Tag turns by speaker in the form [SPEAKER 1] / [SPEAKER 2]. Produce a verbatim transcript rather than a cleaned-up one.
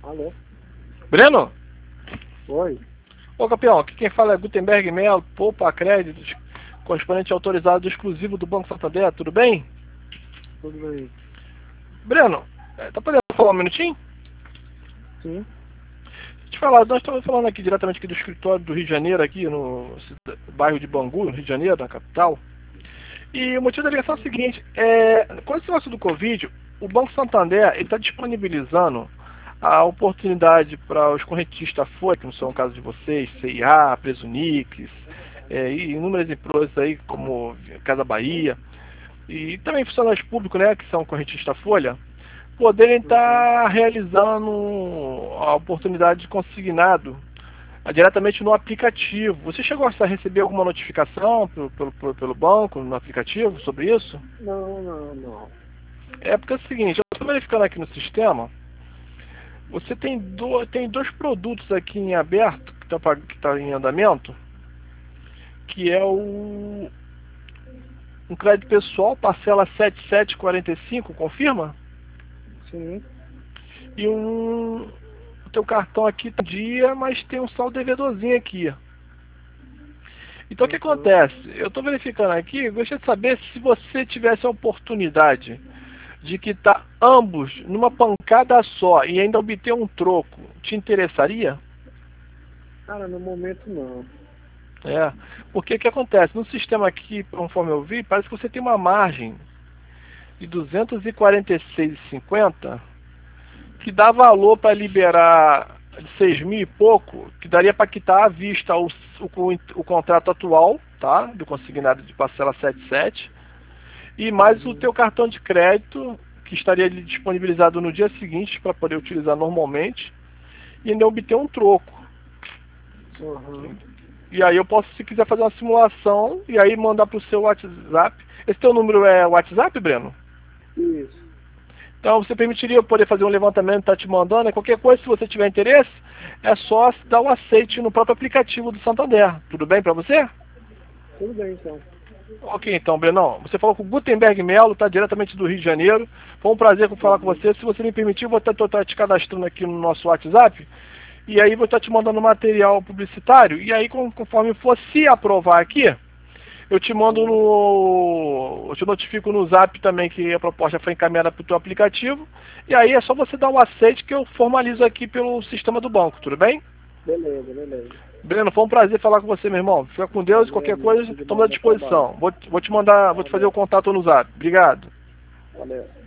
[SPEAKER 1] Alô?
[SPEAKER 2] Breno?
[SPEAKER 1] Oi?
[SPEAKER 2] Ô, campeão, aqui quem fala é Gutenberg Melo, Poupa Créditos, correspondente autorizado exclusivo do Banco Santander, tudo bem?
[SPEAKER 1] Tudo bem?
[SPEAKER 2] Breno, é, tá podendo falar um minutinho?
[SPEAKER 1] Sim?
[SPEAKER 2] Deixa eu te falar, nós estamos falando aqui diretamente aqui do escritório do Rio de Janeiro, aqui no cida- bairro de Bangu, no Rio de Janeiro, na capital. E o motivo da ligação é o seguinte, é, com esse negócio do Covid, o Banco Santander está disponibilizando a oportunidade para os correntistas Folha, que não são o caso de vocês, C I A, Presunix, é, e inúmeras empresas aí como Casa Bahia, e também funcionários públicos, né, que são correntistas Folha, poderem
[SPEAKER 1] Uhum.
[SPEAKER 2] estar realizando a oportunidade de consignado ah, diretamente no aplicativo. Você chegou a receber alguma notificação pelo, pelo, pelo banco, no aplicativo, sobre isso?
[SPEAKER 1] Não, não, não.
[SPEAKER 2] É porque é o seguinte, eu estou verificando aqui no sistema, você tem, do, tem dois produtos aqui em aberto, que está que tá em andamento, que é o um crédito pessoal, parcela sete mil setecentos e quarenta e cinco, confirma?
[SPEAKER 1] Sim.
[SPEAKER 2] E um, o teu cartão aqui tá em dia, mas tem um saldo devedorzinho aqui. Então o que
[SPEAKER 1] Uhum.
[SPEAKER 2] acontece? Eu estou verificando aqui, gostaria de saber se você tivesse a oportunidade de quitar ambos numa pancada só e ainda obter um troco, te interessaria?
[SPEAKER 1] Cara, no momento não.
[SPEAKER 2] É, porque o que acontece? No sistema aqui, conforme eu vi, parece que você tem uma margem de duzentos e quarenta e seis reais e cinquenta centavos que dá valor para liberar de seis mil e pouco, que daria para quitar à vista o, o, o contrato atual, tá? Do consignado de parcela setenta e sete, e mais o
[SPEAKER 1] Uhum.
[SPEAKER 2] teu cartão de crédito, que estaria disponibilizado no dia seguinte para poder utilizar normalmente, e ainda obter um troco.
[SPEAKER 1] Uhum.
[SPEAKER 2] E aí eu posso, se quiser, fazer uma simulação e aí mandar para o seu WhatsApp. Esse teu número é WhatsApp, Breno?
[SPEAKER 1] Isso.
[SPEAKER 2] Então você permitiria eu poder fazer um levantamento, tá te mandando, e qualquer coisa, se você tiver interesse, é só dar o aceite no próprio aplicativo do Santander. Tudo bem para você?
[SPEAKER 1] Tudo bem, então.
[SPEAKER 2] Ok, então, Brenão. Você falou com o Gutenberg Melo, tá diretamente do Rio de Janeiro. Foi um prazer falar com
[SPEAKER 1] Uhum.
[SPEAKER 2] você. Se você me permitir, eu vou estar, estar te cadastrando aqui no nosso WhatsApp. E aí vou estar te mandando material publicitário. E aí, conforme for se aprovar aqui, eu te mando
[SPEAKER 1] Uhum.
[SPEAKER 2] no. Eu te notifico no Zap também que a proposta foi encaminhada para o teu aplicativo. E aí é só você dar o aceite que eu formalizo aqui pelo sistema do banco, tudo bem?
[SPEAKER 1] Beleza, beleza.
[SPEAKER 2] Breno, foi um prazer falar com você, meu irmão. Fica com Deus,
[SPEAKER 1] Valeu,
[SPEAKER 2] qualquer
[SPEAKER 1] amigo.
[SPEAKER 2] coisa,
[SPEAKER 1] Tudo de
[SPEAKER 2] estamos
[SPEAKER 1] bom,
[SPEAKER 2] à
[SPEAKER 1] bom trabalho.
[SPEAKER 2] disposição. Vou, vou te mandar, vou te fazer o
[SPEAKER 1] Valeu.
[SPEAKER 2] contato no Zap. Obrigado.
[SPEAKER 1] Valeu.